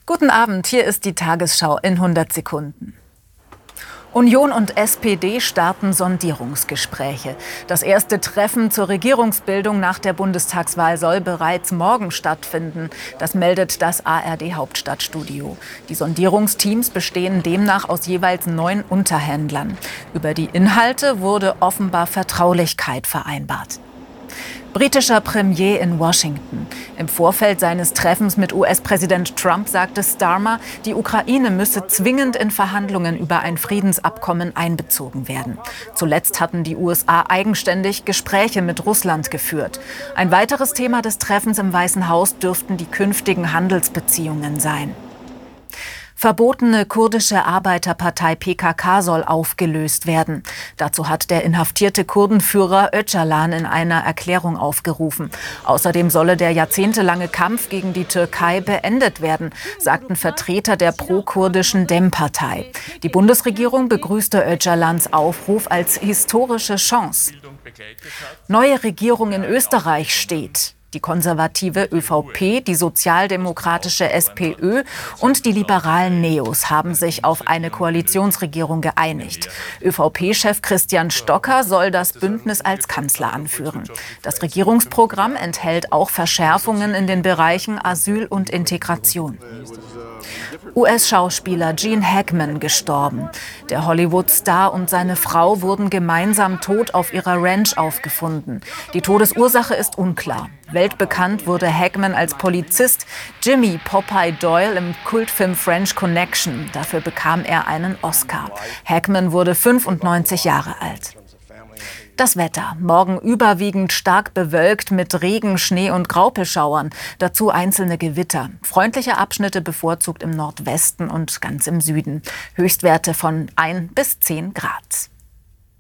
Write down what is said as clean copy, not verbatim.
Guten Abend, hier ist die Tagesschau in 100 Sekunden. Union und SPD starten Sondierungsgespräche. Das erste Treffen zur Regierungsbildung nach der Bundestagswahl soll bereits morgen stattfinden. Das meldet das ARD-Hauptstadtstudio. Die Sondierungsteams bestehen demnach aus jeweils 9 Unterhändlern. Über die Inhalte wurde offenbar Vertraulichkeit vereinbart. Britischer Premier in Washington. Im Vorfeld seines Treffens mit US-Präsident Trump sagte Starmer, die Ukraine müsse zwingend in Verhandlungen über ein Friedensabkommen einbezogen werden. Zuletzt hatten die USA eigenständig Gespräche mit Russland geführt. Ein weiteres Thema des Treffens im Weißen Haus dürften die künftigen Handelsbeziehungen sein. Verbotene kurdische Arbeiterpartei PKK soll aufgelöst werden. Dazu hat der inhaftierte Kurdenführer Öcalan in einer Erklärung aufgerufen. Außerdem solle der jahrzehntelange Kampf gegen die Türkei beendet werden, sagten Vertreter der pro-kurdischen DEM-Partei. Die Bundesregierung begrüßte Öcalans Aufruf als historische Chance. Neue Regierung in Österreich steht. Die konservative ÖVP, die sozialdemokratische SPÖ und die liberalen Neos haben sich auf eine Koalitionsregierung geeinigt. ÖVP-Chef Christian Stocker soll das Bündnis als Kanzler anführen. Das Regierungsprogramm enthält auch Verschärfungen in den Bereichen Asyl und Integration. US-Schauspieler Gene Hackman gestorben. Der Hollywood-Star und seine Frau wurden gemeinsam tot auf ihrer Ranch aufgefunden. Die Todesursache ist unklar. Weltbekannt wurde Hackman als Polizist Jimmy Popeye Doyle im Kultfilm French Connection. Dafür bekam er einen Oscar. Hackman wurde 95 Jahre alt. Das Wetter. Morgen überwiegend stark bewölkt mit Regen, Schnee und Graupelschauern. Dazu einzelne Gewitter. Freundliche Abschnitte bevorzugt im Nordwesten und ganz im Süden. Höchstwerte von 1 bis 10 Grad.